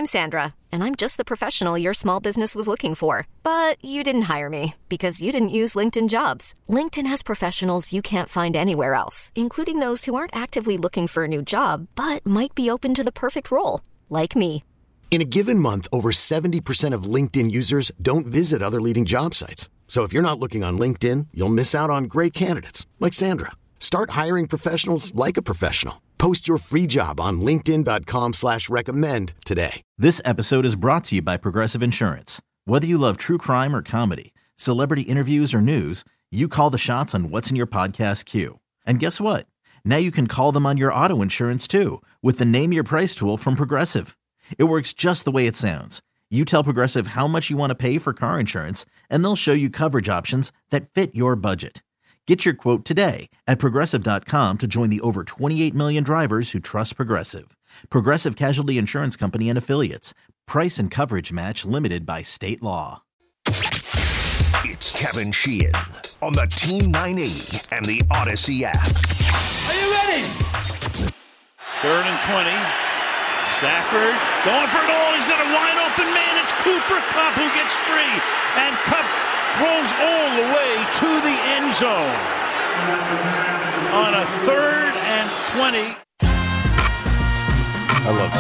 I'm Sandra, and I'm just the professional your small business was looking for. But you didn't hire me because you didn't use LinkedIn Jobs. LinkedIn has professionals you can't find anywhere else, including those who aren't actively looking for a new job, but might be open to the perfect role, like me. In a given month, over 70% of LinkedIn users don't visit other leading job sites. So if you're not looking on LinkedIn, you'll miss out on great candidates like Sandra. Start hiring professionals like a professional. Post your free job on linkedin.com/recommend today. This episode is brought to you by Progressive Insurance. Whether you love true crime or comedy, celebrity interviews or news, you call the shots on what's in your podcast queue. And guess what? Now you can call them on your auto insurance too with the Name Your Price tool from Progressive. It works just the way it sounds. You tell Progressive how much you want to pay for car insurance, and they'll show you coverage options that fit your budget. Get your quote today at Progressive.com to join the over 28 million drivers who trust Progressive. Progressive Casualty Insurance Company and Affiliates. Price and coverage match limited by state law. It's Kevin Sheehan on the Team 980 and the Odyssey app. Are you ready? 3rd and 20. Stafford going for it all. He's got a wide open man. It's Cooper Kupp who gets free. And Kupp rolls all the way to the end zone on a 3rd and 20. I love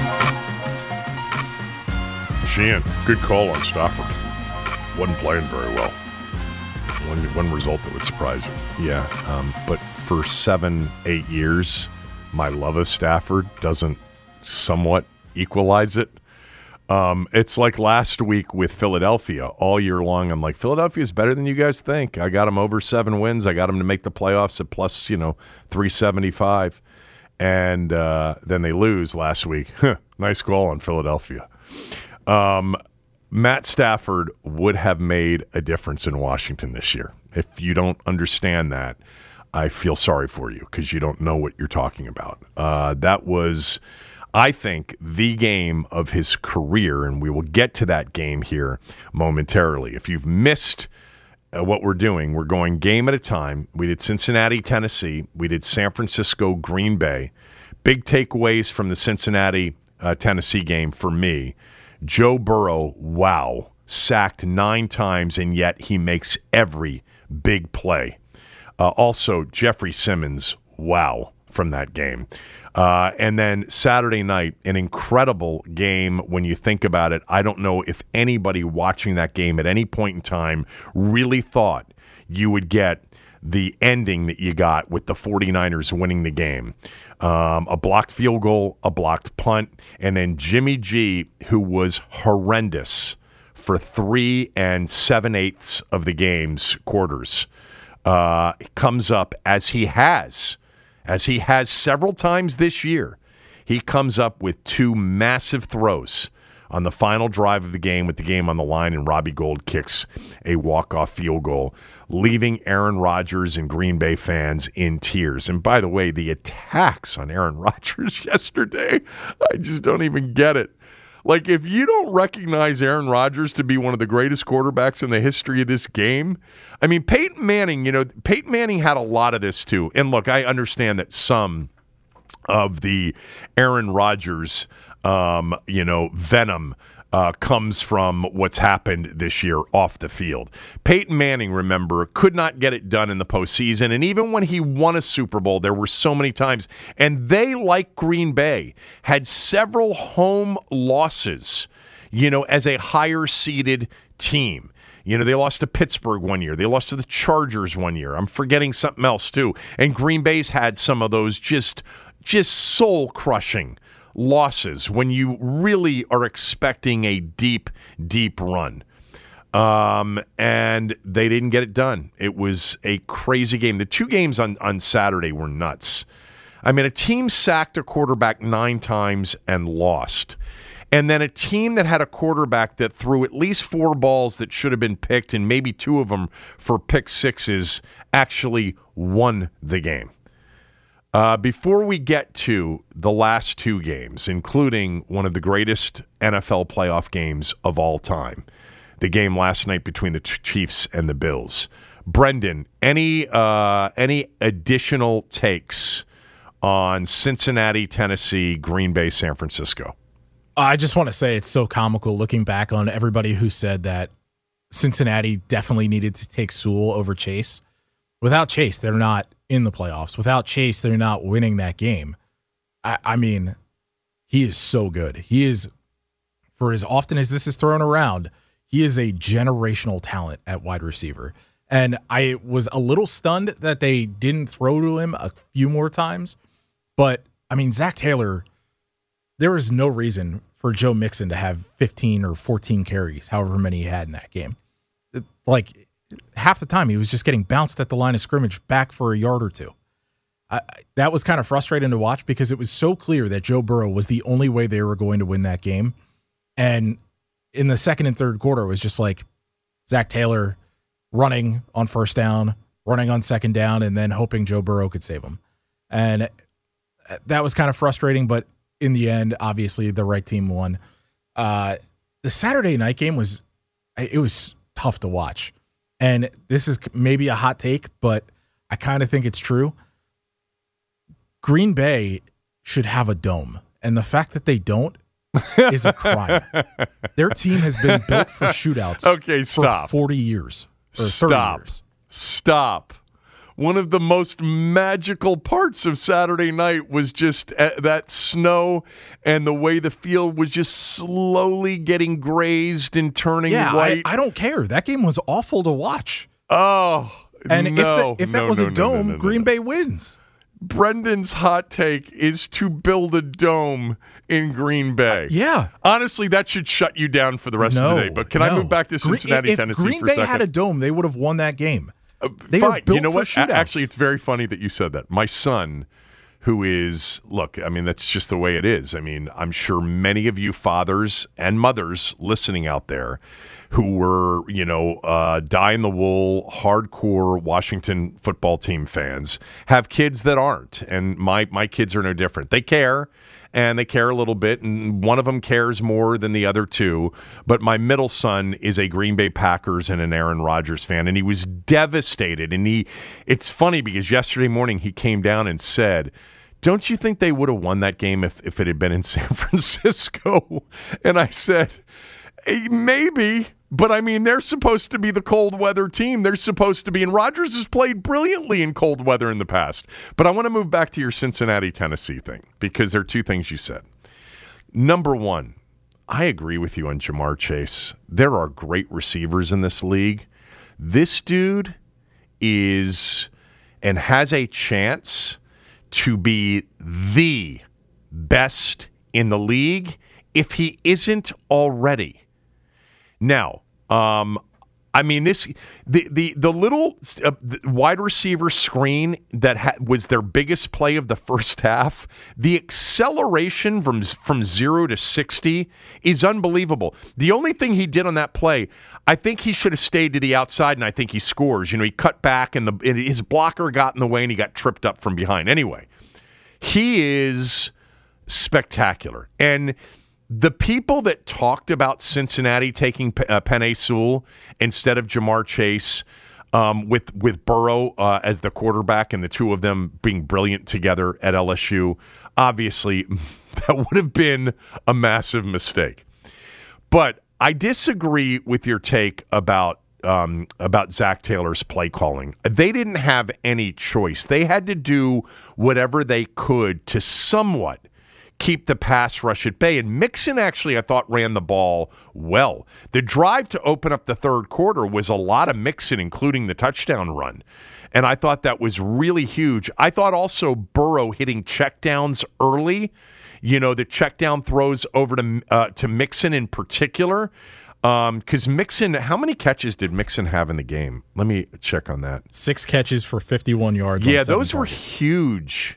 something. Sheehan, good call on Stafford. Wasn't playing very well. One result that would surprise you. Yeah, but for 7-8 years, my love of Stafford doesn't somewhat equalize it. It's like last week with Philadelphia. All year long, I'm like, Philadelphia's better than you guys think. I got them over 7 wins. I got them to make the playoffs at plus, 375. And then they lose last week. Nice call on Philadelphia. Matt Stafford would have made a difference in Washington this year. If you don't understand that, I feel sorry for you because you don't know what you're talking about. That was, I think, the game of his career, and we will get to that game here momentarily. If you've missed what we're doing, we're going game at a time. We did Cincinnati, Tennessee. We did San Francisco, Green Bay. Big takeaways from the Cincinnati, Tennessee game for me. Joe Burrow, wow, sacked 9 times, and yet he makes every big play. Also, Jeffrey Simmons, wow, from that game. And then Saturday night, an incredible game when you think about it. I don't know if anybody watching that game at any point in time really thought you would get the ending that you got with the 49ers winning the game. A blocked field goal, a blocked punt, and then Jimmy G, who was horrendous for 3 7/8 of the game's quarters, comes up as he has several times this year. He comes up with 2 massive throws on the final drive of the game with the game on the line, and Robbie Gould kicks a walk-off field goal, leaving Aaron Rodgers and Green Bay fans in tears. And by the way, the attacks on Aaron Rodgers yesterday, I just don't even get it. Like, if you don't recognize Aaron Rodgers to be one of the greatest quarterbacks in the history of this game, I mean, Peyton Manning had a lot of this too. And look, I understand that some of the Aaron Rodgers, venom comes from what's happened this year off the field. Peyton Manning, remember, could not get it done in the postseason. And even when he won a Super Bowl, there were so many times. And they, like Green Bay, had several home losses, as a higher-seeded team. They lost to Pittsburgh one year. They lost to the Chargers one year. I'm forgetting something else, too. And Green Bay's had some of those just soul-crushing losses when you really are expecting a deep, deep run. And they didn't get it done. It was a crazy game. The 2 games on Saturday were nuts. I mean, a team sacked a quarterback 9 times and lost. And then a team that had a quarterback that threw at least 4 balls that should have been picked, and maybe 2 of them for pick sixes, actually won the game. Before we get to the last 2 games, including one of the greatest NFL playoff games of all time, the game last night between the Chiefs and the Bills, Brendan, any additional takes on Cincinnati, Tennessee, Green Bay, San Francisco? I just want to say it's so comical looking back on everybody who said that Cincinnati definitely needed to take Sewell over Chase. Without Chase, they're not in the playoffs. Without Chase, they're not winning that game. I mean, he is so good. He is, for as often as this is thrown around, he is a generational talent at wide receiver. And I was a little stunned that they didn't throw to him a few more times. But, I mean, Zach Taylor, there is no reason for Joe Mixon to have 15 or 14 carries, however many he had in that game. Like, half the time he was just getting bounced at the line of scrimmage back for a yard or two. That was kind of frustrating to watch because it was so clear that Joe Burrow was the only way they were going to win that game. And in the second and third quarter, it was just like Zach Taylor running on first down, running on second down, and then hoping Joe Burrow could save him. And that was kind of frustrating, but in the end, obviously, the right team won. The Saturday night game was tough to watch. And this is maybe a hot take, but I kind of think it's true. Green Bay should have a dome. And the fact that they don't is a crime. Their team has been built for shootouts for 40 years. Or 30 years. Stop. One of the most magical parts of Saturday night was just that snow and the way the field was just slowly getting grazed and turning white. I don't care. That game was awful to watch. Oh, and if that was a dome, Green Bay wins. Brendan's hot take is to build a dome in Green Bay. Yeah. Honestly, that should shut you down for the rest of the day. But can I move back to Cincinnati, Tennessee for a second? If Green Bay had a dome, they would have won that game. They fine. are built you know for what? shootouts. Actually, it's very funny that you said that. My son, who is, look, I mean, that's just the way it is. I mean, I'm sure many of you fathers and mothers listening out there who were, die-in-the-wool, hardcore Washington football team fans have kids that aren't. And my kids are no different. They care. And they care a little bit, and one of them cares more than the other two. But my middle son is a Green Bay Packers and an Aaron Rodgers fan, and he was devastated. And it's funny because yesterday morning he came down and said, don't you think they would have won that game if it had been in San Francisco? And I said, maybe. But, I mean, they're supposed to be the cold weather team. They're supposed to be, and Rodgers has played brilliantly in cold weather in the past. But I want to move back to your Cincinnati, Tennessee thing because there are two things you said. Number one, I agree with you on Jamar Chase. There are great receivers in this league. This dude is and has a chance to be the best in the league if he isn't already. Now, I mean, the little wide receiver screen that was their biggest play of the first half, the acceleration from 0 to 60 is unbelievable. The only thing he did on that play, I think he should have stayed to the outside, and I think he scores. He cut back, and his blocker got in the way, and he got tripped up from behind. Anyway, he is spectacular. And the people that talked about Cincinnati taking Penei Sewell instead of Jamar Chase with Burrow as the quarterback and the two of them being brilliant together at LSU, obviously that would have been a massive mistake. But I disagree with your take about Zach Taylor's play calling. They didn't have any choice. They had to do whatever they could to somewhat keep the pass rush at bay. And Mixon actually, I thought, ran the ball well. The drive to open up the third quarter was a lot of Mixon, including the touchdown run. And I thought that was really huge. I thought also Burrow hitting checkdowns early, the checkdown throws over to Mixon in particular. Because Mixon, how many catches did Mixon have in the game? Let me check on that. 6 catches for 51 yards. Yeah, those were huge,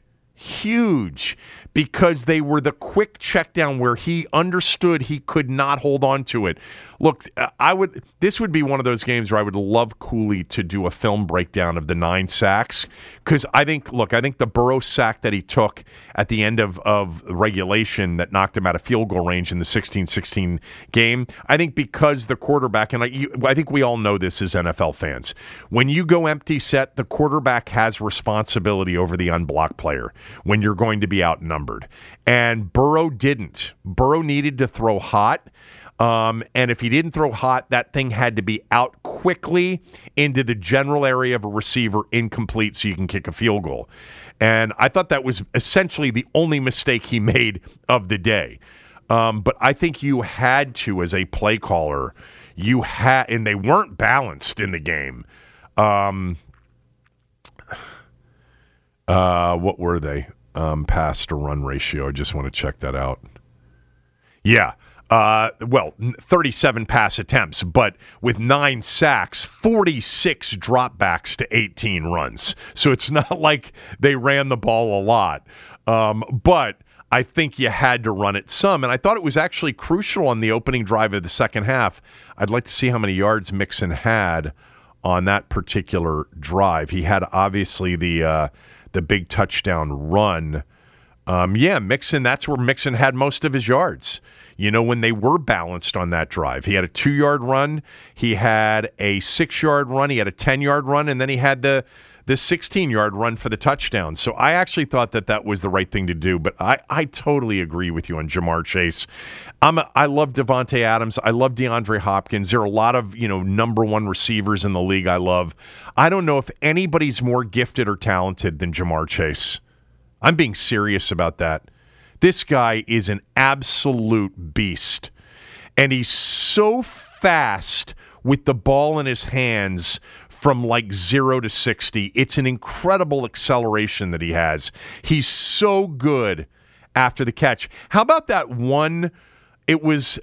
because they were the quick check down where he understood he could not hold on to it. Look, this would be one of those games where I would love Cooley to do a film breakdown of the 9 sacks, because I think the Burrow sack that he took at the end of regulation that knocked him out of field goal range in the 16-16 game, I think because the quarterback, and I think we all know this as NFL fans, when you go empty set, the quarterback has responsibility over the unblocked player when you're going to be outnumbered. outnumbered. And Burrow didn't. Burrow needed to throw hot. And if he didn't throw hot, that thing had to be out quickly into the general area of a receiver, incomplete, so you can kick a field goal. And I thought that was essentially the only mistake he made of the day. But I think you had to, as a play caller, and they weren't balanced in the game. What were they? Pass to run ratio. I just want to check that out. Yeah. 37 pass attempts, but with 9 sacks, 46 dropbacks to 18 runs. So it's not like they ran the ball a lot. But I think you had to run it some, and I thought it was actually crucial on the opening drive of the second half. I'd like to see how many yards Mixon had on that particular drive. He had obviously the big touchdown run. Mixon, that's where Mixon had most of his yards. You know, when they were balanced on that drive. He had a 2-yard run, he had a 6-yard run, he had a 10-yard run, and then he had the 16-yard run for the touchdown. So I actually thought that was the right thing to do, but I totally agree with you on Jamar Chase. I love Devontae Adams. I love DeAndre Hopkins. There are a lot of, number one receivers in the league I love. I don't know if anybody's more gifted or talented than Jamar Chase. I'm being serious about that. This guy is an absolute beast. And he's so fast with the ball in his hands from like 0 to 60. It's an incredible acceleration that he has. He's so good after the catch. How about that one? It was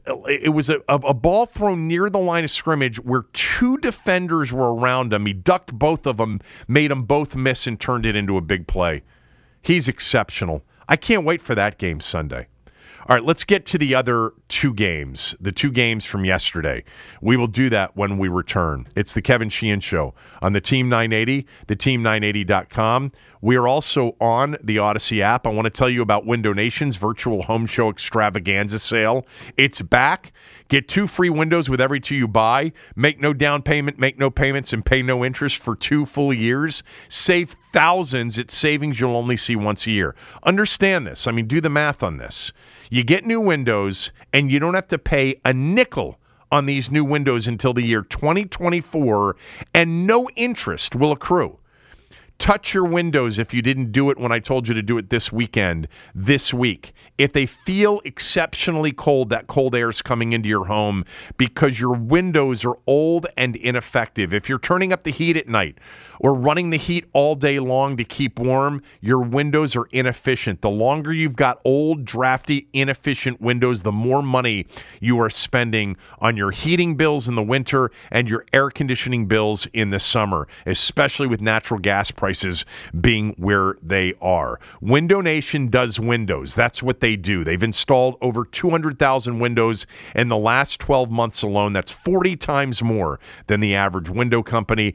a ball thrown near the line of scrimmage where 2 defenders were around him. He ducked both of them, made them both miss, and turned it into a big play. He's exceptional. I can't wait for that game Sunday. All right, let's get to the other 2 games, the 2 games from yesterday. We will do that when we return. It's the Kevin Sheehan Show on the Team 980, theteam980.com. We are also on the Odyssey app. I want to tell you about Window Nation's virtual home show extravaganza sale. It's back. Get 2 free windows with every 2 you buy. Make no down payment, make no payments, and pay no interest for 2 full years. Save thousands at savings you'll only see once a year. Understand this. I mean, do the math on this. You get new windows, and you don't have to pay a nickel on these new windows until the year 2024, and no interest will accrue. Touch your windows if you didn't do it when I told you to do it this weekend, this week. If they feel exceptionally cold, that cold air is coming into your home because your windows are old and ineffective. If you're turning up the heat at night or running the heat all day long to keep warm, your windows are inefficient. The longer you've got old, drafty, inefficient windows, the more money you are spending on your heating bills in the winter and your air conditioning bills in the summer, especially with natural gas prices being where they are. Window Nation does windows. That's what they do. They've installed over 200,000 windows in the last 12 months alone. That's 40 times more than the average window company.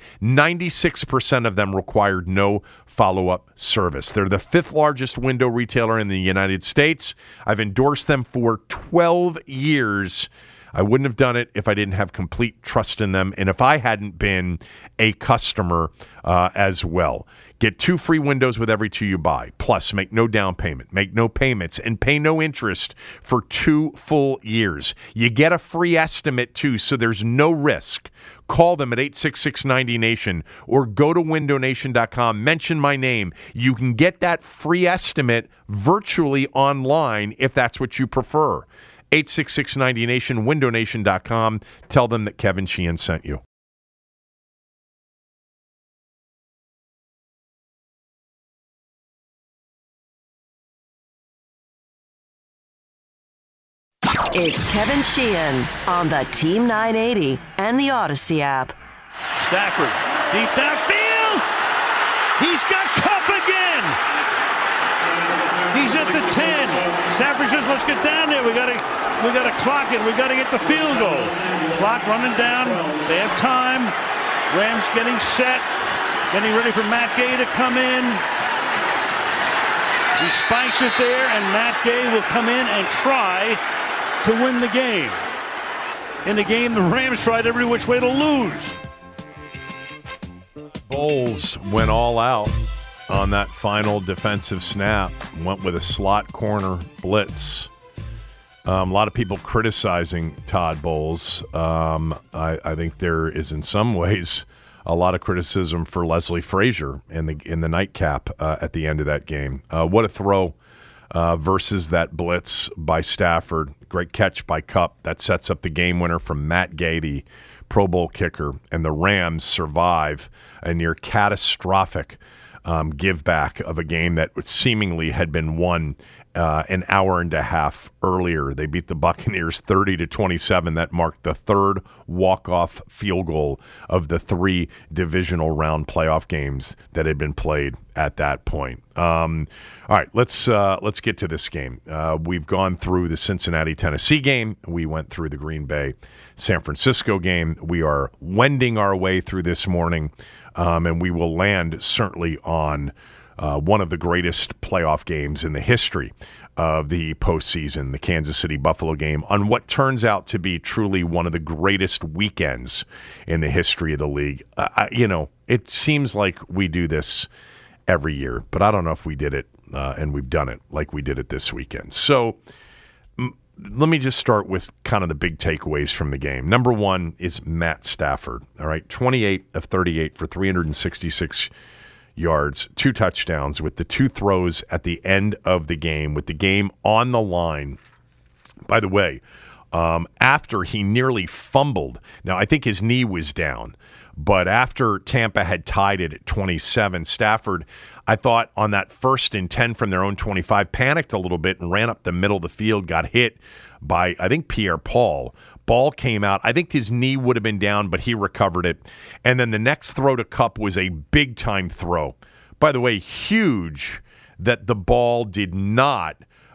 96% of them required no follow-up service. They're the 5th largest window retailer in the United States. I've endorsed them for 12 years. I wouldn't have done it if I didn't have complete trust in them and if I hadn't been a customer as well. Get 2 free windows with every 2 you buy. Plus, make no down payment, make no payments, and pay no interest for 2 full years. You get a free estimate, too, so there's no risk. Call them at 866-90-NATION or go to windownation.com. Mention my name. You can get that free estimate virtually online if that's what you prefer. 866-90-NATION, windownation.com. Tell them that Kevin Sheehan sent you. It's Kevin Sheehan on the Team 980 and the Odyssey app. Stafford, deep downfield. He's got Kupp again. He's at the 10. Stafford says, let's get down there. We gotta clock it. We gotta get the field goal. Clock running down. They have time. Rams getting set. Getting ready for Matt Gay to come in. He spikes it there, and Matt Gay will come in and try to win the game. In the game, the Rams tried every which way to lose. Bowles went all out. on that final defensive snap. Went with a slot corner blitz. A lot of people criticizing Todd Bowles. I think there is, in some ways, a lot of criticism for Leslie Frazier in the nightcap at the end of that game. What a throw versus that blitz by Stafford. Great catch by Kupp. That sets up the game winner from Matt Gay, the Pro Bowl kicker. And the Rams survive a near catastrophic give back of a game that seemingly had been won an hour and a half earlier. They beat the Buccaneers 30-27. That marked the third walk-off field goal of the 3 divisional round playoff games that had been played at that point. All right, let's get to this game. We've gone through the Cincinnati-Tennessee game. We went through the Green Bay-San Francisco game. We are wending our way through this morning, and we will land certainly on one of the greatest playoff games in the history of the postseason, the Kansas City-Buffalo game, on what turns out to be truly one of the greatest weekends in the history of the league. It seems like we do this every year, but I don't know if we did it, and we've done it like we did it this weekend. So let me just start with kind of the big takeaways from the game. Number one is Matt Stafford, all right, 28 of 38 for 366 yards, 2 touchdowns with the 2 throws at the end of the game, with the game on the line. By the way, after he nearly fumbled, now I think his knee was down, but after Tampa had tied it at 27, Stafford, I thought on that 1st and 10 from their own 25, panicked a little bit and ran up the middle of the field, got hit by, I think, Pierre-Paul. Ball came out. I think his knee would have been down, but he recovered it. And then the next throw to Kupp was a big-time throw. By the way, huge that the ball did not,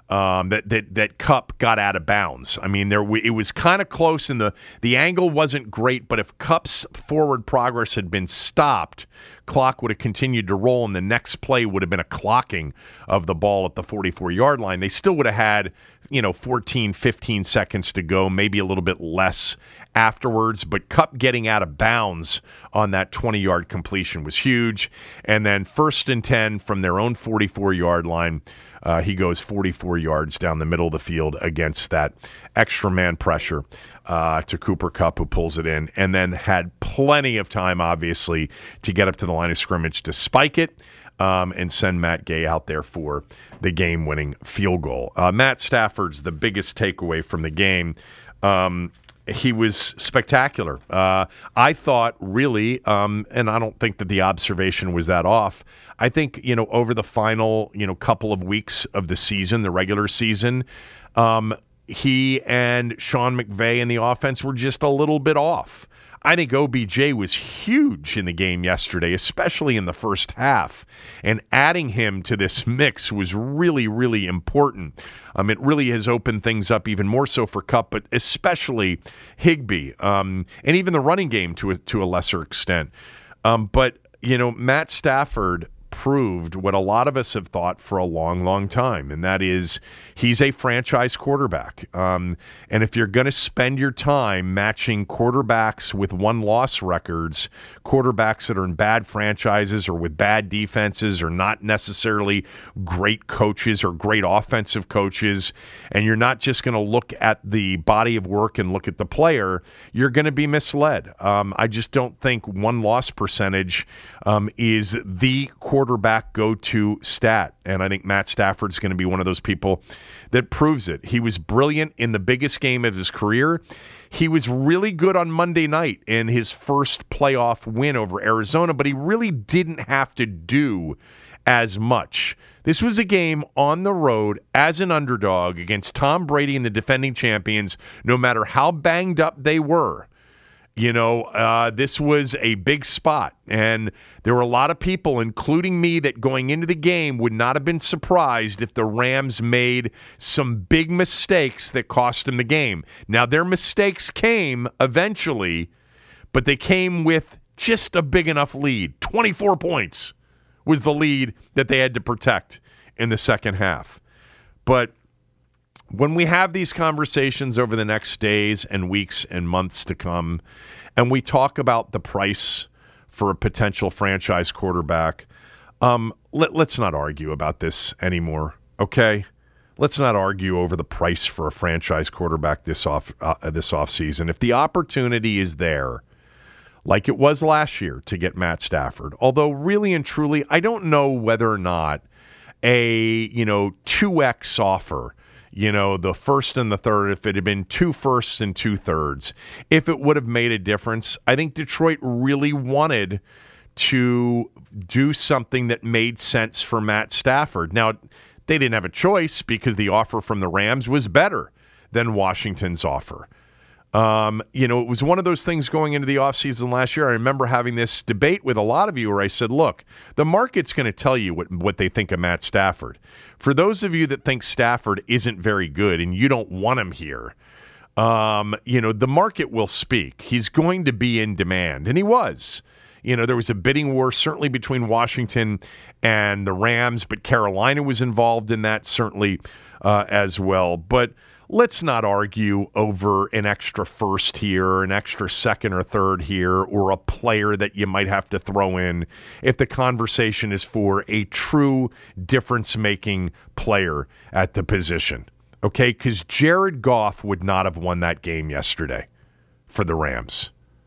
that Kupp got out of bounds. I mean, it was kind of close, and the angle wasn't great, but if Kupp's forward progress had been stopped, clock would have continued to roll, and the next play would have been a clocking of the ball at the 44-yard line. They still would have had 14, 15 seconds to go, maybe a little bit less afterwards, but Kupp getting out of bounds on that 20-yard completion was huge. And then 1st and 10 from their own 44-yard line, he goes 44 yards down the middle of the field against that extra man pressure to Cooper Kupp, who pulls it in, and then had plenty of time, obviously, to get up to the line of scrimmage to spike it and send Matt Gay out there for the game-winning field goal. Matt Stafford's the biggest takeaway from the game. He was spectacular. I thought, really, and I don't think that the observation was that off. I think, over the final, couple of weeks of the season, the regular season, he and Sean McVay and the offense were just a little bit off. I think OBJ was huge in the game yesterday, especially in the first half. And adding him to this mix was really, really important. It really has opened things up even more so for Kupp, but especially Higbee, and even the running game to a lesser extent. But Matt Stafford proved what a lot of us have thought for a long, long time, and that is he's a franchise quarterback. And if you're going to spend your time matching quarterbacks with one-loss records, quarterbacks that are in bad franchises or with bad defenses or not necessarily great coaches or great offensive coaches, and you're not just going to look at the body of work and look at the player, you're going to be misled. I just don't think one-loss percentage is the quarterback go-to stat, and I think Matt Stafford's going to be one of those people that proves it. He was brilliant in the biggest game of his career. He was really good on Monday night in his first playoff win over Arizona, but he really didn't have to do as much. This was a game on the road as an underdog against Tom Brady and the defending champions, no matter how banged up they were. This was a big spot, and there were a lot of people, including me, that going into the game would not have been surprised if the Rams made some big mistakes that cost them the game. Now, their mistakes came eventually, but they came with just a big enough lead. 24 points was the lead that they had to protect in the second half. But when we have these conversations over the next days and weeks and months to come, and we talk about the price for a potential franchise quarterback, Let's not argue about this anymore, okay? Let's not argue over the price for a franchise quarterback this offseason. If the opportunity is there, like it was last year to get Matt Stafford, although really and truly, I don't know whether or not a 2x offer, the first and the third, if it had been 2 firsts and 2 thirds, if it would have made a difference. I think Detroit really wanted to do something that made sense for Matt Stafford. Now, they didn't have a choice because the offer from the Rams was better than Washington's offer. It was one of those things going into the offseason last year. I remember having this debate with a lot of you where I said, look, the market's going to tell you what they think of Matt Stafford. For those of you that think Stafford isn't very good and you don't want him here, the market will speak. He's going to be in demand, and he was. There was a bidding war certainly between Washington and the Rams, but Carolina was involved in that certainly as well. But let's not argue over an extra first here, an extra second or third here, or a player that you might have to throw in if the conversation is for a true difference-making player at the position. Okay? Because Jared Goff would not have won that game yesterday for the Rams.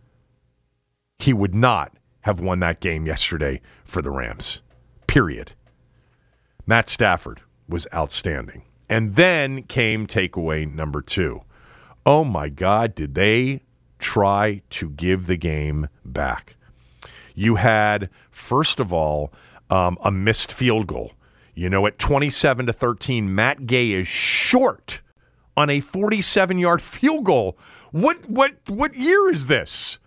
He would not have won that game yesterday for the Rams. Period. Matt Stafford was outstanding. And then came takeaway number 2. Oh my God, did they try to give the game back? You had, first of all, a missed field goal. At 27-13, Matt Gay is short on a 47-yard field goal. What year is this?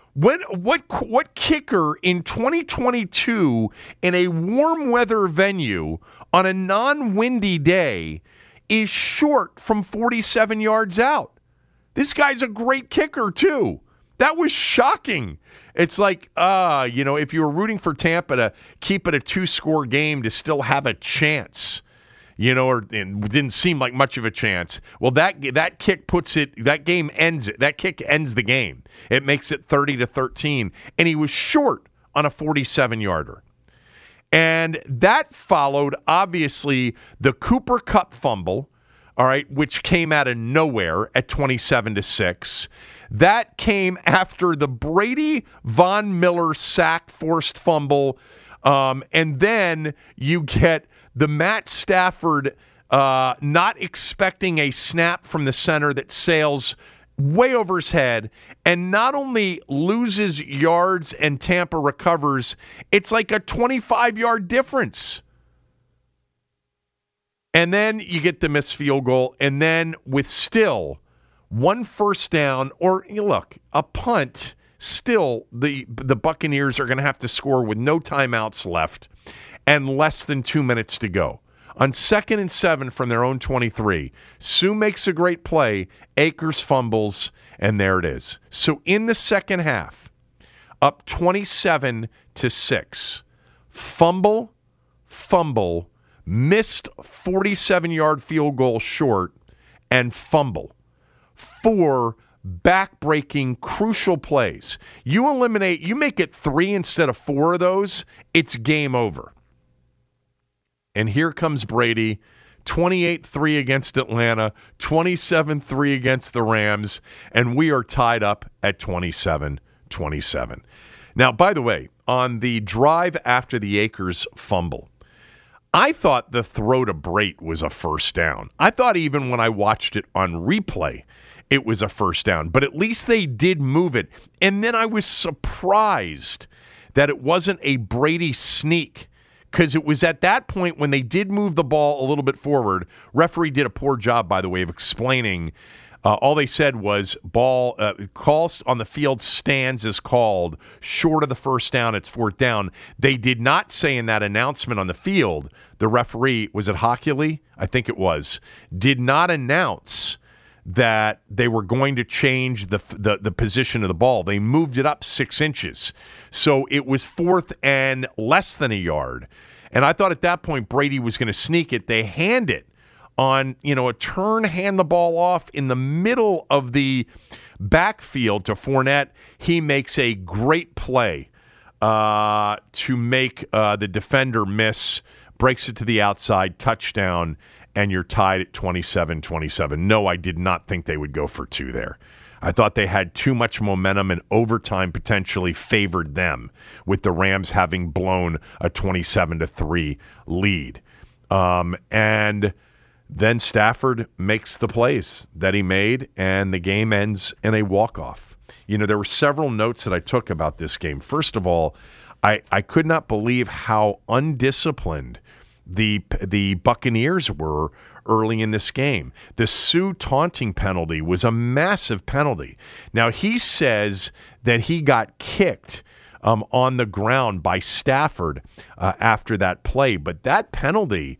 What kicker in 2022 in a warm weather venue on a non-windy day is short from 47 yards out? This guy's a great kicker too. That was shocking. It's like, if you were rooting for Tampa to keep it a 2-score game to still have a chance, or it didn't seem like much of a chance. Well, that kick puts it. That game ends it. That kick ends the game. It makes it 30-13, and he was short on a 47-yarder. And that followed, obviously, the Cooper Kupp fumble, all right, which came out of nowhere at 27-6. That came after the Brady Von Miller sack forced fumble, and then you get the Matt Stafford not expecting a snap from the center that sails way over his head and not only loses yards and Tampa recovers, it's like a 25-yard difference. And then you get the missed field goal, and then with still 1 first down, or look, a punt, still the Buccaneers are going to have to score with no timeouts left and less than 2 minutes to go. On 2nd and 7 from their own 23, Sue makes a great play, Akers fumbles, and there it is. So in the second half, up 27-6, fumble, missed 47-yard field goal short, and fumble. 4 back-breaking, crucial plays. You make it 3 instead of 4 of those, it's game over. And here comes Brady, 28-3 against Atlanta, 27-3 against the Rams, and we are tied up at 27-27. Now, by the way, on the drive after the Akers fumble, I thought the throw to Brate was a first down. I thought even when I watched it on replay, it was a first down. But at least they did move it. And then I was surprised that it wasn't a Brady sneak, because it was at that point when they did move the ball a little bit forward. Referee did a poor job, by the way, of explaining. All they said was ball calls on the field stands is called short of the first down. It's 4th down. They did not say in that announcement on the field, the referee, was it Hockley? I think it was, did not announce that they were going to change the position of the ball. They moved it up 6 inches. So it was 4th and less than a yard. And I thought at that point Brady was going to sneak it. They hand it on, a turn, hand the ball off in the middle of the backfield to Fournette. He makes a great play to make the defender miss, breaks it to the outside, touchdown, and you're tied at 27-27. No, I did not think they would go for two there. I thought they had too much momentum, and overtime potentially favored them, with the Rams having blown a 27-3 lead. And then Stafford makes the plays that he made, and the game ends in a walk-off. You know, there were several notes that I took about this game. First of all, I could not believe how undisciplined the Buccaneers were early in this game. The Sue taunting penalty was a massive penalty. Now, he says that he got kicked on the ground by Stafford after that play, but that penalty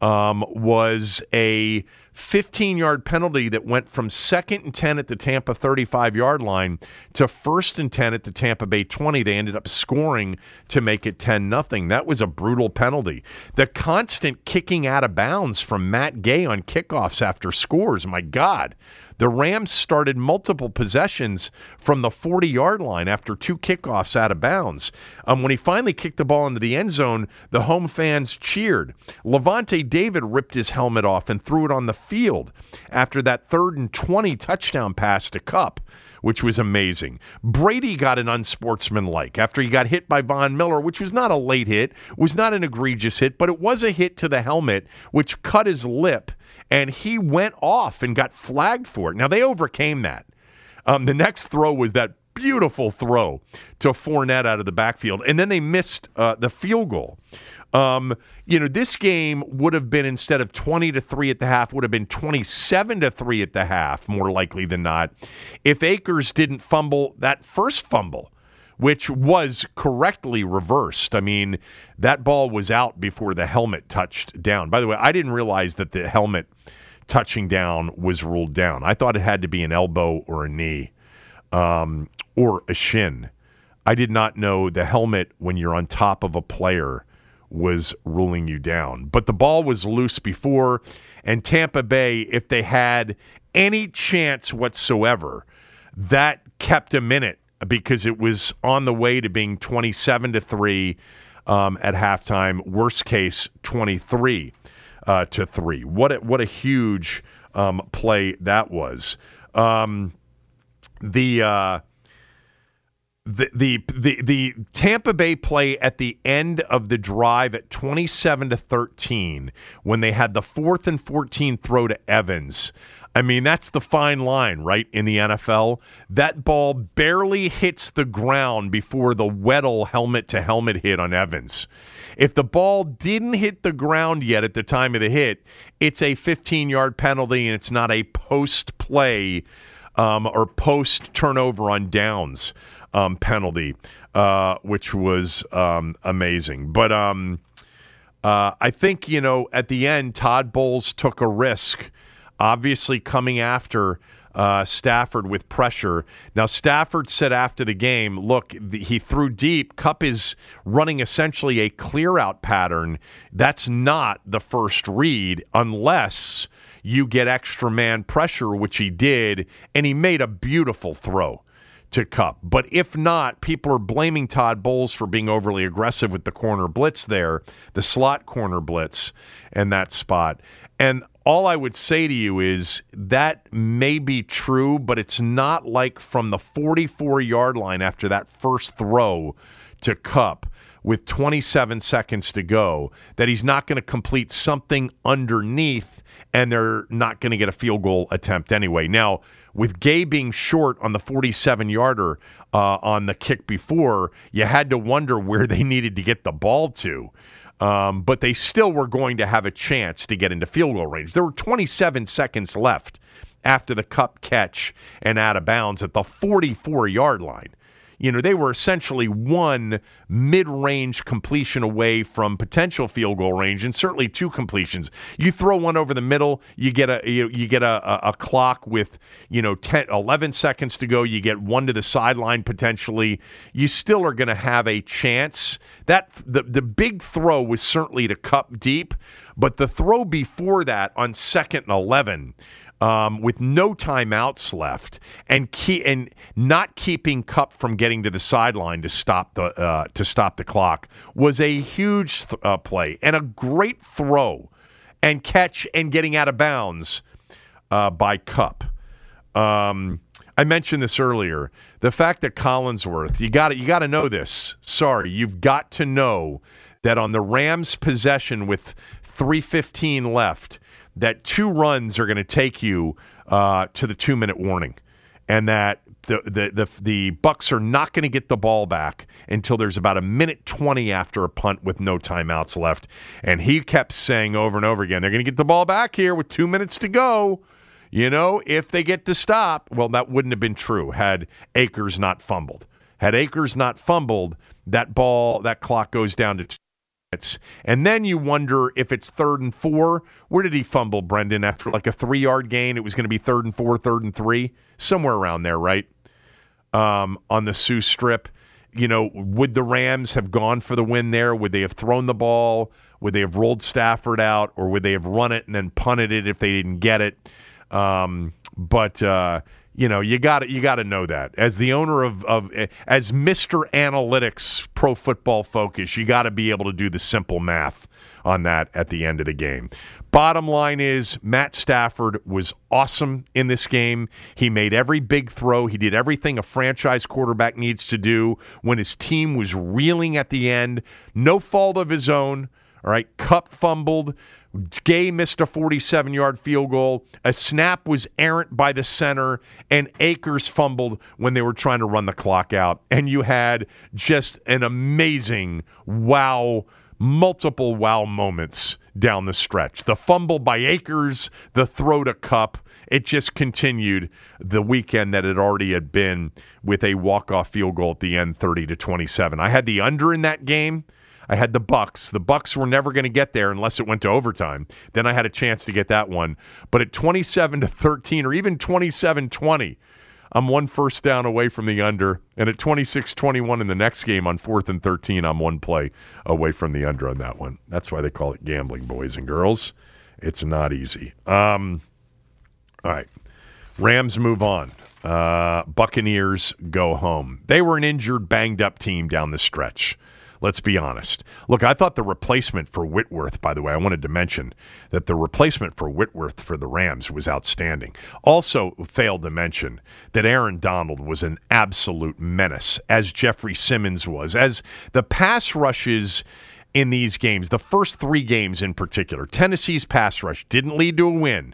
was a 15-yard penalty that went from 2nd and 10 at the Tampa 35-yard line to 1st and 10 at the Tampa Bay 20. They ended up scoring to make it 10-0. That was a brutal penalty. The constant kicking out of bounds from Matt Gay on kickoffs after scores, my God. The Rams started multiple possessions from the 40-yard line after 2 kickoffs out of bounds. When he finally kicked the ball into the end zone, the home fans cheered. Levante David ripped his helmet off and threw it on the field after that 3rd and 20 touchdown pass to Kupp, which was amazing. Brady got an unsportsmanlike after he got hit by Von Miller, which was not a late hit, was not an egregious hit, but it was a hit to the helmet, which cut his lip, and he went off and got flagged for it. Now, they overcame that. The next throw was that beautiful throw to Fournette out of the backfield, and then they missed the field goal. This game would have been, instead of 20-3 at the half, would have been 27-3 at the half, more likely than not, if Akers didn't fumble that first fumble, which was correctly reversed. I mean, that ball was out before the helmet touched down. By the way, I didn't realize that the helmet touching down was ruled down. I thought it had to be an elbow or a knee or a shin. I did not know the helmet, when you're on top of a player, was ruling you down. But the ball was loose before, and Tampa Bay, if they had any chance whatsoever, that kept them in it, because it was on the way to being 27-3 at halftime. Worst case, 23-3. What a huge play that was. The Tampa Bay play at the end of the drive at 27-13, when they had the 4th and 14 throw to Evans. I mean, that's the fine line, right, in the NFL. That ball barely hits the ground before the Weddle helmet-to-helmet hit on Evans. If the ball didn't hit the ground yet at the time of the hit, it's a 15-yard penalty, and it's not a post-play or post-turnover on downs penalty, which was amazing. But I think, at the end, Todd Bowles took a risk, obviously coming after Stafford with pressure. Now, Stafford said after the game, look, he threw deep. Kupp is running essentially a clear-out pattern. That's not the first read unless you get extra man pressure, which he did, and he made a beautiful throw to Kupp. But if not, people are blaming Todd Bowles for being overly aggressive with the corner blitz there, the slot corner blitz in that spot. And all I would say to you is that may be true, but it's not like from the 44-yard line after that first throw to Kupp with 27 seconds to go that he's not going to complete something underneath, and they're not going to get a field goal attempt anyway. Now, with Gay being short on the 47-yarder on the kick before, you had to wonder where they needed to get the ball to. But they still were going to have a chance to get into field goal range. There were 27 seconds left after the Kupp catch and out of bounds at the 44-yard line. They were essentially one mid-range completion away from potential field goal range, and certainly 2 completions. You throw one over the middle, you get a clock with 11 seconds to go. You get one to the sideline potentially. You still are going to have a chance. That the big throw was certainly to Kupp deep, but the throw before that on 2nd and 11. with no timeouts left and not keeping Kupp from getting to the sideline to stop the clock was a huge play and a great throw and catch and getting out of bounds by Kupp. I mentioned this earlier. The fact that Collinsworth, you got to know this. Sorry, you've got to know that on the Rams' possession with 3:15 left, that 2 runs are going to take you to the 2-minute warning, and that the Bucs are not going to get the ball back until there's about 1:20 after a punt with no timeouts left. And he kept saying over and over again, they're going to get the ball back here with 2 minutes to go. You know, if they get to stop, well, that wouldn't have been true had Akers not fumbled. Had Akers not fumbled, that clock goes down to 2 minutes. And then you wonder if it's 3rd and 4. Where did he fumble, Brendan? After like a 3-yard gain, it was going to be 3rd and 4, 3rd and 3, somewhere around there, right? On the Sioux Strip. You know, would the Rams have gone for the win there? Would they have thrown the ball? Would they have rolled Stafford out? Or would they have run it and then punted it if they didn't get it? But you know, you got to know that as the owner as Mr. Analytics, Pro Football Focus, you got to be able to do the simple math on that at the end of the game. Bottom line is Matt Stafford was awesome in this game. He made every big throw. He did everything a franchise quarterback needs to do when his team was reeling at the end. No fault of his own. All right, Kupp fumbled. Gay missed a 47-yard field goal. A snap was errant by the center, and Akers fumbled when they were trying to run the clock out. And you had just an amazing multiple wow moments down the stretch. The fumble by Akers, the throw to Kupp, it just continued the weekend that it already had been with a walk-off field goal at the end, 30-27. I had the under in that game. I had the Bucs. The Bucs were never going to get there unless it went to overtime. Then I had a chance to get that one. But at 27-13 or even 27-20, I'm 1 first down away from the under. And at 26-21 in the next game on 4th and 13, I'm 1 play away from the under on that one. That's why they call it gambling, boys and girls. It's not easy. All right. Rams move on. Buccaneers go home. They were an injured, banged-up team down the stretch. Let's be honest. Look, I thought the replacement for Whitworth, by the way, I wanted to mention that the replacement for Whitworth for the Rams was outstanding. Also failed to mention that Aaron Donald was an absolute menace, as Jeffrey Simmons was. As the pass rushes in these games, the first 3 games in particular, Tennessee's pass rush didn't lead to a win.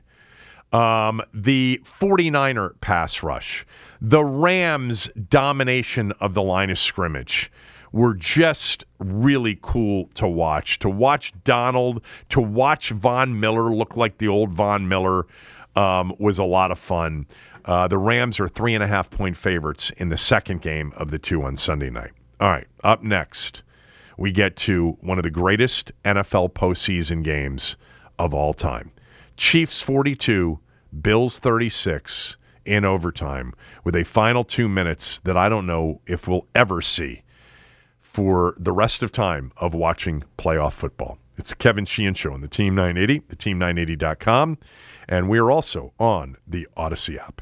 The 49er pass rush, the Rams' domination of the line of scrimmage were just really cool to watch. To watch Donald, to watch Von Miller look like the old Von Miller was a lot of fun. The Rams are 3.5-point favorites in the second game of the 2 on Sunday night. All right, up next, we get to one of the greatest NFL postseason games of all time. Chiefs 42, Bills 36 in overtime with a final 2 minutes that I don't know if we'll ever see for the rest of time of watching playoff football. It's the Kevin Sheehan Show on the Team 980, theteam980.com, and we are also on the Odyssey app.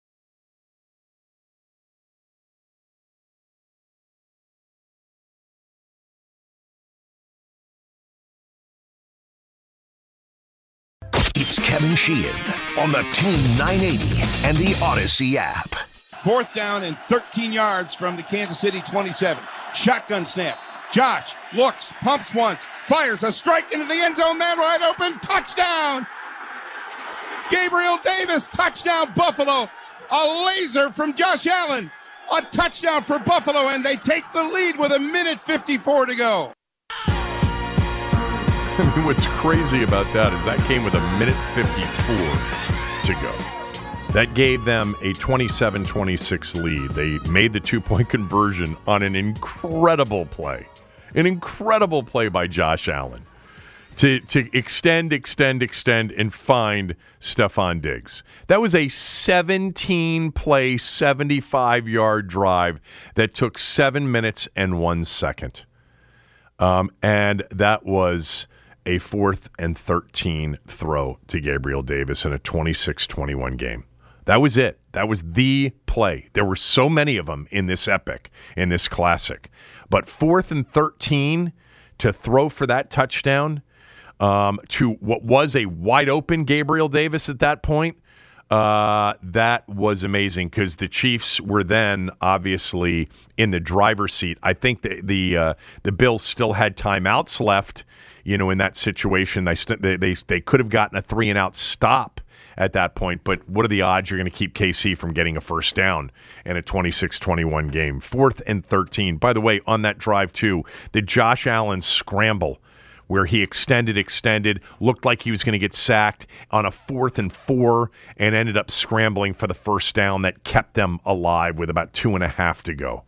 It's Kevin Sheehan on the Team 980 and the Odyssey app. 4th down and 13 yards from the Kansas City 27. Shotgun snap. Josh looks, pumps once, fires a strike into the end zone, man wide open, touchdown! Gabriel Davis, touchdown Buffalo. A laser from Josh Allen. A touchdown for Buffalo, and they take the lead with 1:54 to go. I mean, what's crazy about that is that came with 1:54 to go. That gave them a 27-26 lead. They made the 2-point conversion on an incredible play. An incredible play by Josh Allen to extend, and find Stephon Diggs. That was a 17-play, 75-yard drive that took 7 minutes and 1 second. And that was a 4th and 13 throw to Gabriel Davis in a 26-21 game. That was it. That was the play. There were so many of them in this epic, in this classic. But 4th and 13 to throw for that touchdown to what was a wide-open Gabriel Davis at that point, that was amazing because the Chiefs were then obviously in the driver's seat. I think the Bills still had timeouts left, in that situation. They could have gotten a 3-and-out stop at that point, but what are the odds you're going to keep KC from getting a first down in a 26-21 game? 4th and 13. By the way, on that drive too, the Josh Allen scramble where he extended, looked like he was going to get sacked on a 4th and 4 and ended up scrambling for the first down that kept them alive with about 2.5 to go.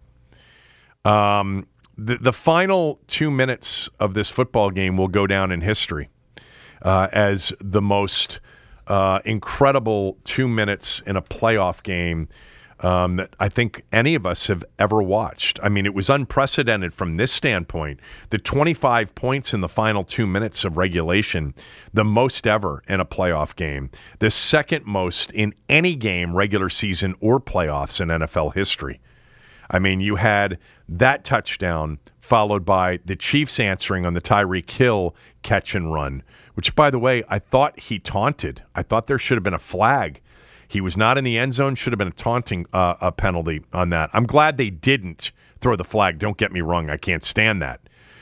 The final 2 minutes of this football game will go down in history as the most incredible 2 minutes in a playoff game that I think any of us have ever watched. I mean, it was unprecedented from this standpoint. The 25 points in the final 2 minutes of regulation, the most ever in a playoff game, the second most in any game, regular season or playoffs in NFL history. I mean, you had that touchdown followed by the Chiefs answering on the Tyreek Hill catch and run, which, by the way, I thought he taunted. I thought there should have been a flag. He was not in the end zone. Should have been a taunting a penalty on that. I'm glad they didn't throw the flag. Don't get me wrong. I can't stand that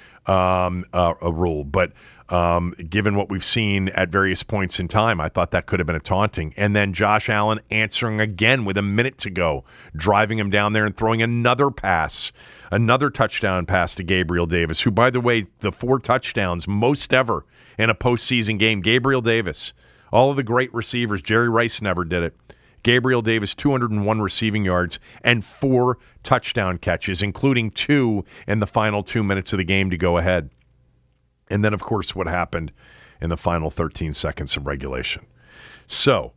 a rule. But given what we've seen at various points in time, I thought that could have been a taunting. And then Josh Allen answering again with a minute to go, driving him down there and throwing another pass, another touchdown pass to Gabriel Davis, who, by the way, the 4 touchdowns, most ever in a postseason game. Gabriel Davis. All of the great receivers, Jerry Rice never did it. Gabriel Davis, 201 receiving yards and 4 touchdown catches, including 2 in the final 2 minutes of the game to go ahead. And then, of course, what happened in the final 13 seconds of regulation. So,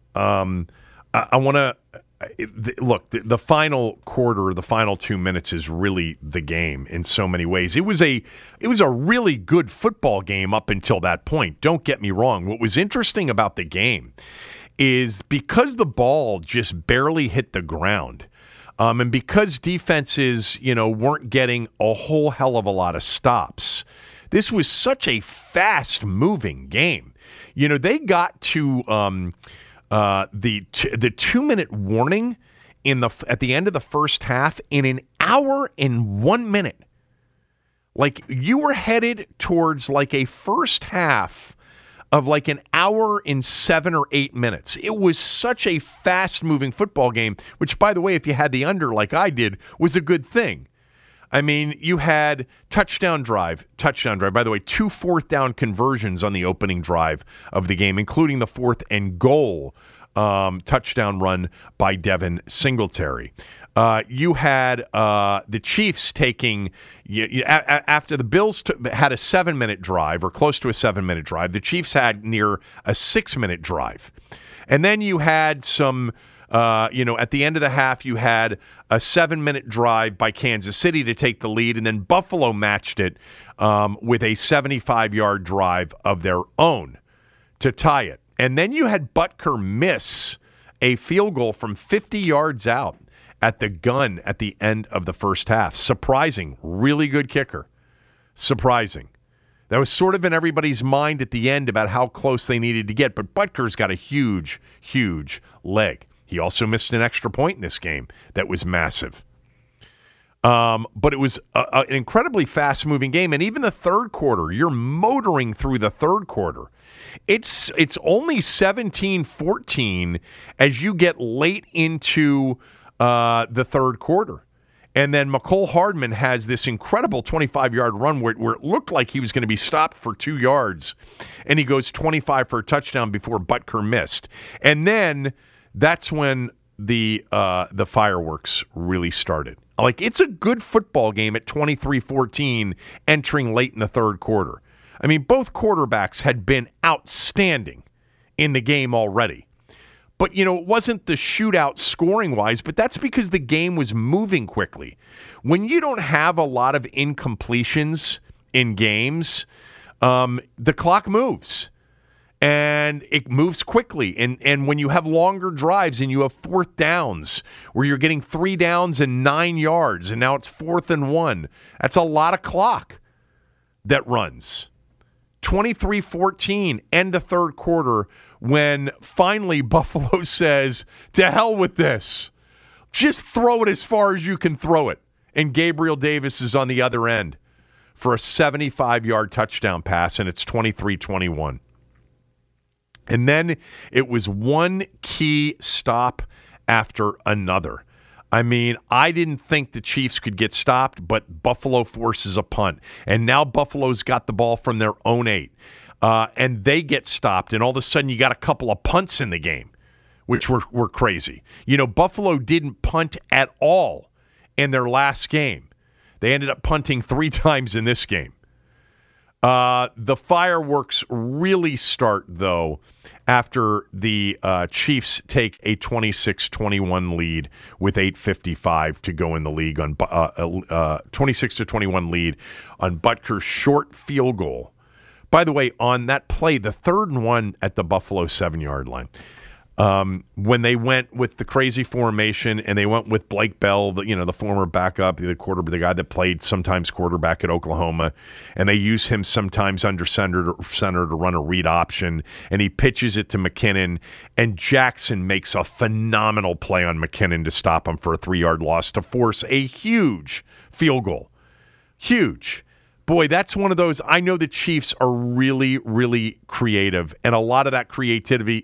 I want to look, the final quarter, the final 2 minutes is really the game in so many ways. It was a really good football game up until that point. Don't get me wrong. What was interesting about the game is because the ball just barely hit the ground, and because defenses, weren't getting a whole hell of a lot of stops, this was such a fast-moving game. They got to the 2-minute warning at the end of the first half in an hour and 1 minute. Like, you were headed towards like a first half of like an hour and 7 or 8 minutes. It was such a fast-moving football game, which, by the way, if you had the under like I did, was a good thing. I mean, you had touchdown drive. By the way, 2 4th-down conversions on the opening drive of the game, including the 4th and goal touchdown run by Devin Singletary. You had the Chiefs taking after the Bills had a 7-minute drive or close to a 7-minute drive. The Chiefs had near a 6-minute drive, and then you had some. At the end of the half, you had a 7-minute drive by Kansas City to take the lead, and then Buffalo matched it with a 75-yard drive of their own to tie it. And then you had Butker miss a field goal from 50 yards out at the gun at the end of the first half. Surprising. Really good kicker. Surprising. That was sort of in everybody's mind at the end about how close they needed to get, but Butker's got a huge, huge leg. He also missed an extra point in this game that was massive. But it was an incredibly fast-moving game. And even the third quarter, you're motoring through the third quarter. It's only 17-14 as you get late into the third quarter. And then Mecole Hardman has this incredible 25-yard run where it looked like he was going to be stopped for 2 yards. And he goes 25 for a touchdown before Butker missed. And then that's when the fireworks really started. Like, it's a good football game at 23-14 entering late in the third quarter. I mean, both quarterbacks had been outstanding in the game already. But, it wasn't the shootout scoring-wise, but that's because the game was moving quickly. When you don't have a lot of incompletions in games, the clock moves. And it moves quickly. And when you have longer drives and you have fourth downs where you're getting 3 downs and 9 yards, and now it's 4th and 1, that's a lot of clock that runs. 23-14, end of third quarter, when finally Buffalo says, to hell with this. Just throw it as far as you can throw it. And Gabriel Davis is on the other end for a 75-yard touchdown pass, and it's 23-21. And then it was one key stop after another. I mean, I didn't think the Chiefs could get stopped, but Buffalo forces a punt. And now Buffalo's got the ball from their own 8. And they get stopped, and all of a sudden you got a couple of punts in the game, which were crazy. You know, Buffalo didn't punt at all in their last game. They ended up punting 3 times in this game. The fireworks really start, though, after the Chiefs take a 26-21 lead with 8:55 to go in the league on 26-21 lead on Butker's short field goal. By the way, on that play, the 3rd and 1 at the Buffalo 7-yard line, when they went with the crazy formation and they went with Blake Bell, the former backup, the guy that played sometimes quarterback at Oklahoma, and they use him sometimes under center to run a read option, and he pitches it to McKinnon, and Jackson makes a phenomenal play on McKinnon to stop him for a 3-yard loss to force a huge field goal. Huge. Boy, that's one of those. I know the Chiefs are really, really creative, and a lot of that creativity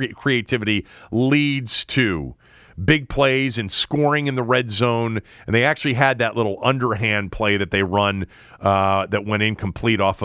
leads to big plays and scoring in the red zone. And they actually had that little underhand play that they run that went incomplete off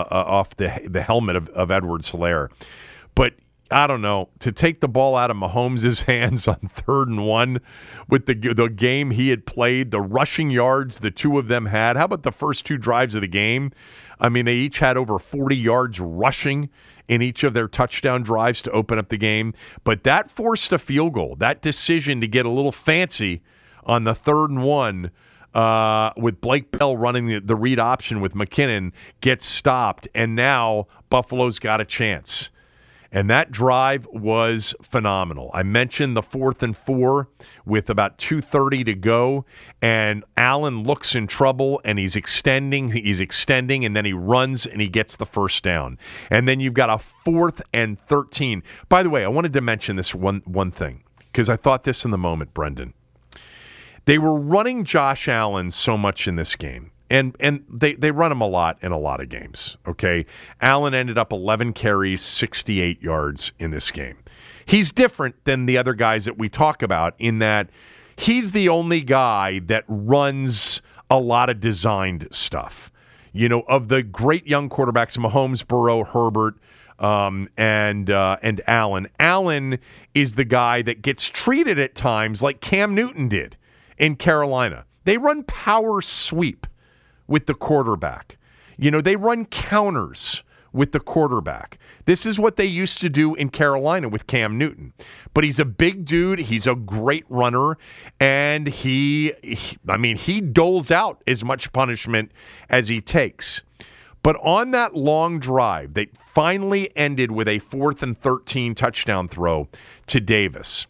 the helmet of Edwards-Helaire. But I don't know, to take the ball out of Mahomes' hands on 3rd and 1 with the game he had played, the rushing yards the two of them had. How about the first 2 drives of the game? I mean, they each had over 40 yards rushing in each of their touchdown drives to open up the game. But that forced a field goal. That decision to get a little fancy on the 3rd and 1 with Blake Bell running the read option with McKinnon gets stopped. And now Buffalo's got a chance. And that drive was phenomenal. I mentioned the 4th and 4 with about 2:30 to go, and Allen looks in trouble, and he's extending, and then he runs, and he gets the first down. And then you've got a 4th and 13. By the way, I wanted to mention this one thing, because I thought this in the moment, Brendan. They were running Josh Allen so much in this game. And they run him a lot in a lot of games, okay? Allen ended up 11 carries, 68 yards in this game. He's different than the other guys that we talk about in that he's the only guy that runs a lot of designed stuff. You know, of the great young quarterbacks, Mahomes, Burrow, Herbert, and Allen. Allen is the guy that gets treated at times like Cam Newton did in Carolina. They run power sweep with the quarterback. You know, they run counters with the quarterback. This is what they used to do in Carolina with Cam Newton. But he's a big dude. He's a great runner. And he doles out as much punishment as he takes. But on that long drive, they finally ended with a 4th and 13 touchdown throw to Davis.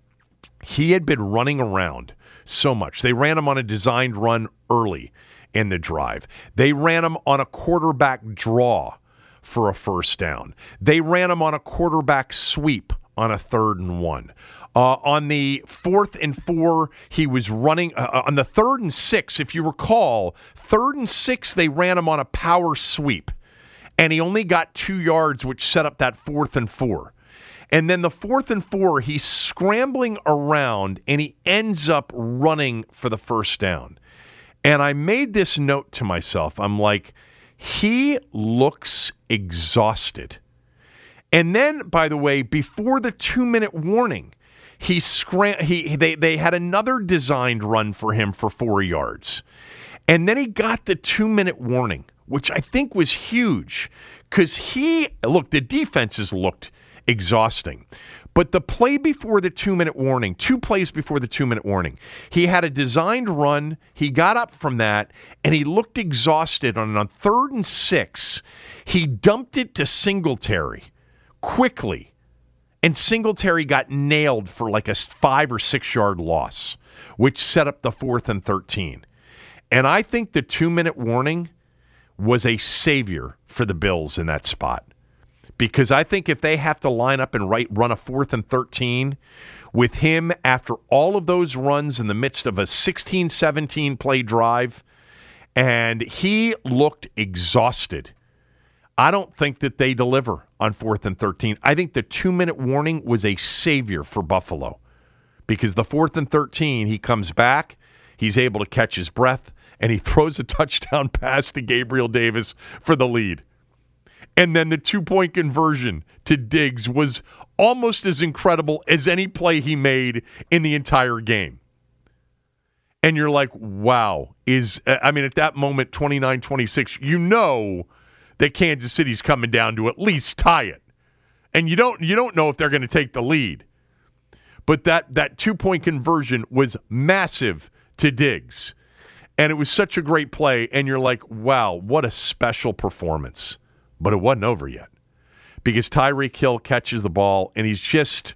He had been running around so much. They ran him on a designed run early in the drive. They ran him on a quarterback draw for a first down. They ran him on a quarterback sweep on a 3rd and 1. On the 4th and 4, he was running on the 3rd and 6. If you recall, 3rd and 6, they ran him on a power sweep, and he only got 2 yards, which set up that 4th and 4. And then the 4th and 4, he's scrambling around, and he ends up running for the first down. And I made this note to myself. I'm like, he looks exhausted. And then, by the way, before the 2-minute warning, they had another designed run for him for 4 yards. And then he got the 2-minute warning, which I think was huge because the defenses looked exhausting. But the play before the 2-minute warning, 2 plays before the 2-minute warning, he had a designed run. He got up from that, and he looked exhausted. On 3rd and 6, he dumped it to Singletary quickly, and Singletary got nailed for like a 5 or 6 yard loss, which set up the 4th and 13. And I think the 2-minute warning was a savior for the Bills in that spot. Because I think if they have to line up and run a 4th and 13 with him after all of those runs in the midst of a 16-17 play drive, and he looked exhausted, I don't think that they deliver on 4th and 13. I think the 2-minute warning was a savior for Buffalo. Because the 4th and 13, he comes back, he's able to catch his breath, and he throws a touchdown pass to Gabriel Davis for the lead. And then the 2-point conversion to Diggs was almost as incredible as any play he made in the entire game. And you're like, wow. At that moment, 29-26, you know that Kansas City's coming down to at least tie it. And you don't know if they're going to take the lead. But that 2-point conversion was massive to Diggs. And it was such a great play. And you're like, wow, what a special performance. But it wasn't over yet, because Tyreek Hill catches the ball, and he's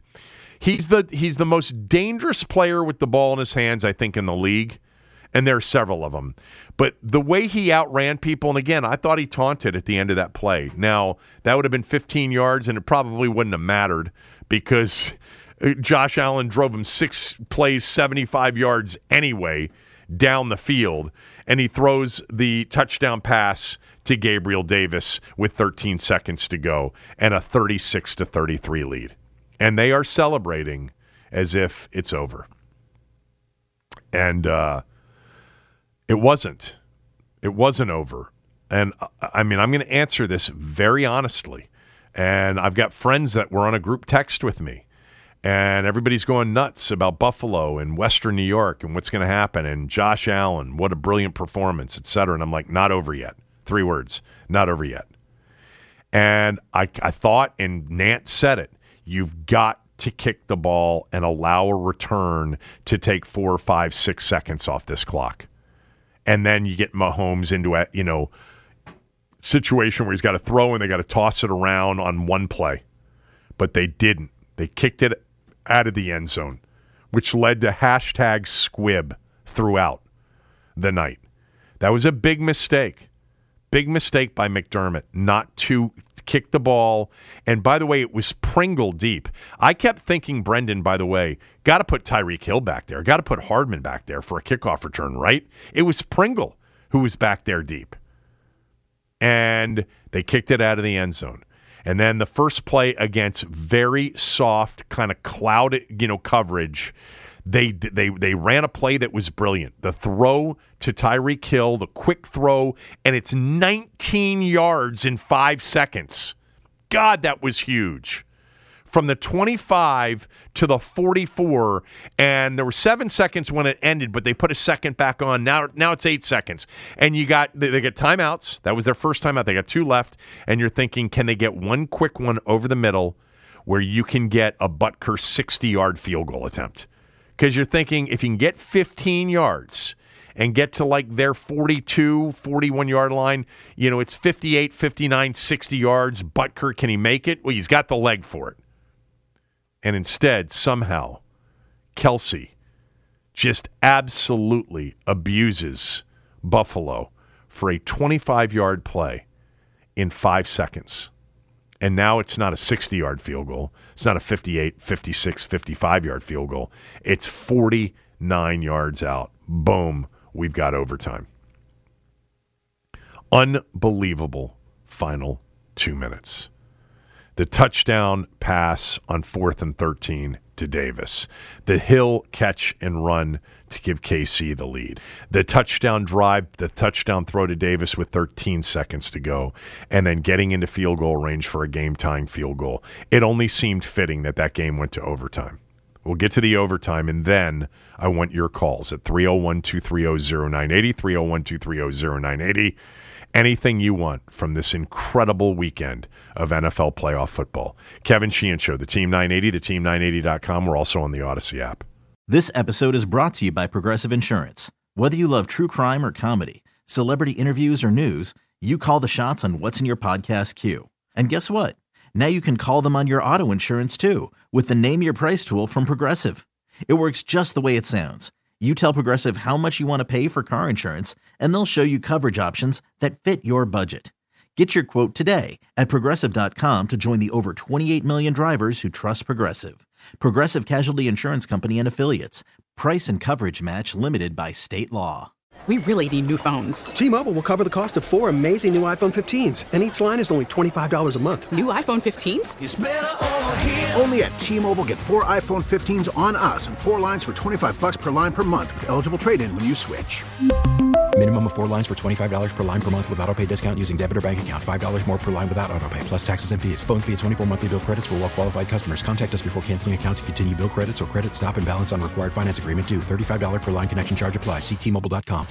the most dangerous player with the ball in his hands, I think, in the league, and there are several of them. But the way he outran people, and again, I thought he taunted at the end of that play. Now, that would have been 15 yards, and it probably wouldn't have mattered, because Josh Allen drove him 6 plays, 75 yards anyway down the field, and he throws the touchdown pass to Gabriel Davis with 13 seconds to go and a 36-33 lead. And they are celebrating as if it's over. And it wasn't. It wasn't over. And I'm going to answer this very honestly. And I've got friends that were on a group text with me. And everybody's going nuts about Buffalo and Western New York and what's going to happen. And Josh Allen, what a brilliant performance, et cetera. And I'm like, not over yet. 3 words, not over yet. And I thought, and Nant said it, you've got to kick the ball and allow a return to take 4, 5, 6 seconds off this clock. And then you get Mahomes into a situation where he's got to throw and they got to toss it around on one play. But they didn't. They kicked it out of the end zone, which led to #squib throughout the night. That was a big mistake. Big mistake by McDermott not to kick the ball. And by the way, it was Pringle deep. I kept thinking, Brendan, by the way, got to put Tyreek Hill back there. Got to put Hardman back there for a kickoff return, right? It was Pringle who was back there deep. And they kicked it out of the end zone. And then the first play against very soft, kind of clouded, coverage, They ran a play that was brilliant. The throw to Tyreek Hill, the quick throw, and it's 19 yards in 5 seconds. God, that was huge. From the 25 to the 44, and there were 7 seconds when it ended, but they put a second back on. Now it's 8 seconds. And they get timeouts. That was their first timeout. They got 2 left, and you're thinking, can they get one quick one over the middle where you can get a Butker 60-yard field goal attempt? Because you're thinking, if you can get 15 yards and get to like their 42, 41-yard line, it's 58, 59, 60 yards. Butker, can he make it? Well, he's got the leg for it. And instead, somehow, Kelsey just absolutely abuses Buffalo for a 25-yard play in 5 seconds. And now it's not a 60-yard field goal. It's not a 58, 56, 55-yard field goal. It's 49 yards out. Boom, we've got overtime. Unbelievable final 2 minutes. The touchdown pass on 4th and 13 to Davis. The Hill catch and run to give KC the lead. The touchdown drive, the touchdown throw to Davis with 13 seconds to go, and then getting into field goal range for a game-tying field goal. It only seemed fitting that game went to overtime. We'll get to the overtime, and then I want your calls at 301-230-0980, 301-230-0980. anything you want from this incredible weekend of NFL playoff football. Kevin Sheehan Show, the Team 980, theteam980.com. We're also on the Odyssey app. This episode is brought to you by Progressive Insurance. Whether you love true crime or comedy, celebrity interviews or news, you call the shots on what's in your podcast queue. And guess what? Now you can call them on your auto insurance too with the Name Your Price tool from Progressive. It works just the way it sounds. You tell Progressive how much you want to pay for car insurance, and they'll show you coverage options that fit your budget. Get your quote today at Progressive.com to join the over 28 million drivers who trust Progressive. Progressive Casualty Insurance Company and Affiliates. Price and coverage match limited by state law. We really need new phones. T-Mobile will cover the cost of 4 amazing new iPhone 15s, and each line is only $25 a month. New iPhone 15s? It's better over here. Only at T-Mobile, get 4 iPhone 15s on us and 4 lines for $25 per line per month with eligible trade-in when you switch. Minimum of 4 lines for $25 per line per month with autopay discount using debit or bank account. $5 more per line without autopay, plus taxes and fees. Phone fee at 24 monthly bill credits for well-qualified customers. Contact us before canceling account to continue bill credits or credit stop and balance on required finance agreement due. $35 per line connection charge applies. See T-Mobile.com.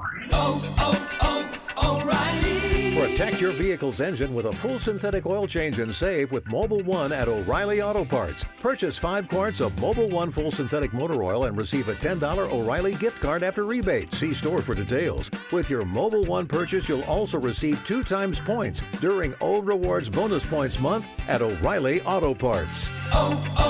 O'Reilly. Protect your vehicle's engine with a full synthetic oil change and save with Mobil 1 at O'Reilly Auto Parts. Purchase 5 quarts of Mobil 1 full synthetic motor oil and receive a $10 O'Reilly gift card after rebate. See store for details. With your Mobil 1 purchase, you'll also receive 2 times points during O Rewards Bonus Points Month at O'Reilly Auto Parts.